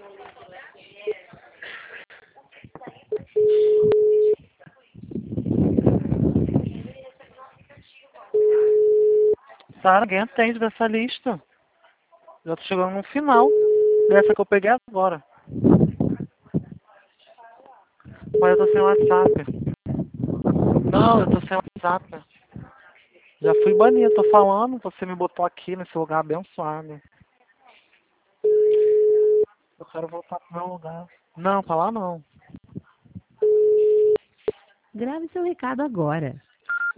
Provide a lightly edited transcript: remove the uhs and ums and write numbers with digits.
Sara, ninguém atende dessa lista. Já tô chegando no final dessa que eu peguei agora. Mas eu tô sem WhatsApp. Não, eu tô sem WhatsApp. Já fui banido, tô falando. Você me botou aqui nesse lugar abençoado. Eu quero voltar pro meu lugar. Não, pra lá não. Grave seu recado agora.